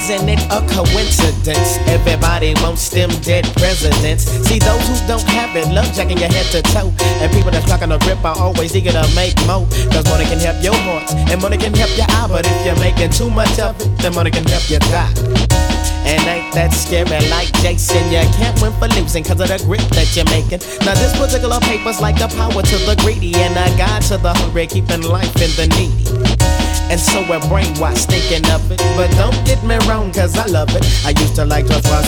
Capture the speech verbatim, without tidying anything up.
isn't it a coincidence? Everybody wants them dead presidents. See, those who don't have it love jacking your head to toe. And people that's talking a grip are always eager to make more. Cause money can help your heart, and money can help your eye. But if you're making too much of it, then money can help you die. And ain't that scary like Jason? You can't win for losing cause of the grip that you're making. Now this particular paper's like the power to the greedy, and a guide to the hungry, keeping life in the needy. And so we're brainwashed thinking of it. But don't get me wrong, cause I love it. I used to like just watch